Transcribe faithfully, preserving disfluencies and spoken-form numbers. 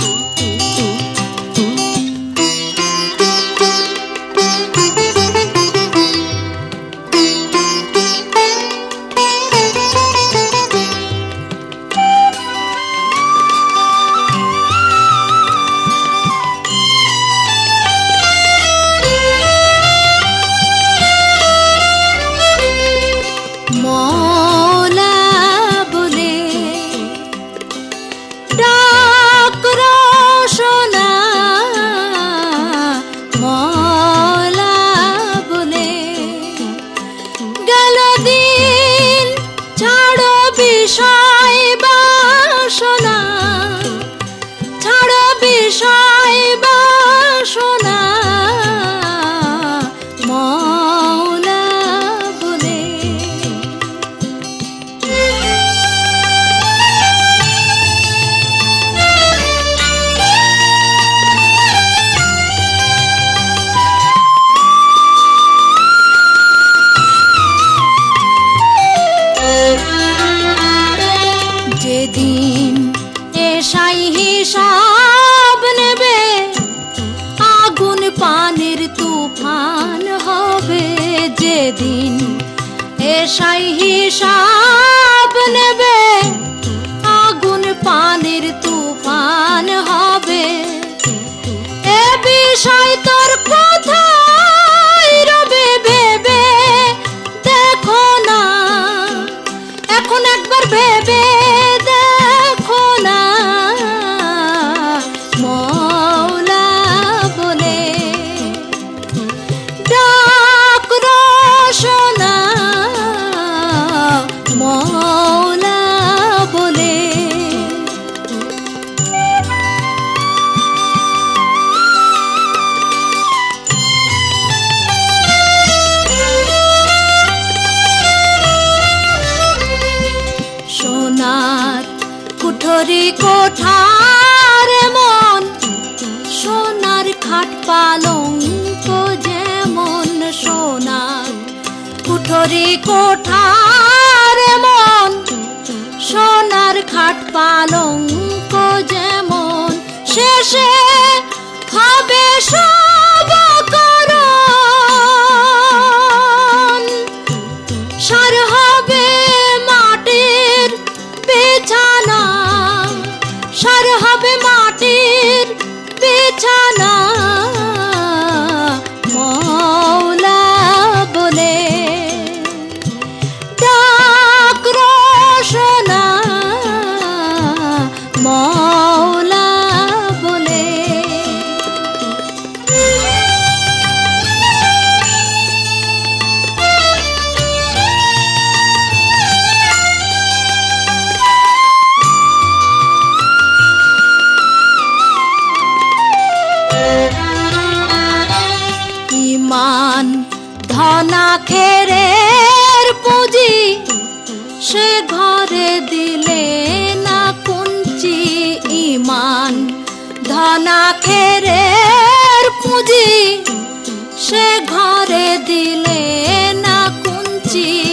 যেদিন এসাই হিসাব নেবে, আগুন পানির তুফান হবে। যেদিন এসাই হিসাব নেবে, আগুন পানির তুফান হবে। এ বিষয় তোর কোথায় রবে ভেবে দেখো না, এখন একবার ভেবে দেখো না। মওলা বলে ডাক রোশনা, মওলা বলে। সোনার কুঠরি কোঠার মন, সোনার খাট পালঙ্ক যেমন। সোনার কুঠরি কোঠার মন, সোনার খাট পালঙ্ক যেমন। শেষে হবে সব করণ, সার হবে মাটির বিছানা, সার হবে মাটির বিছানা। মওলা বলে ডাক রোশনা, মওলা বলে। ইমান ধনা খেরের পুঁজি, সে ঘরে দিলে না কুঞ্চি। ইমান ধনা খেরের পুঁজি, সে ঘরে দিলে না কুঞ্চি।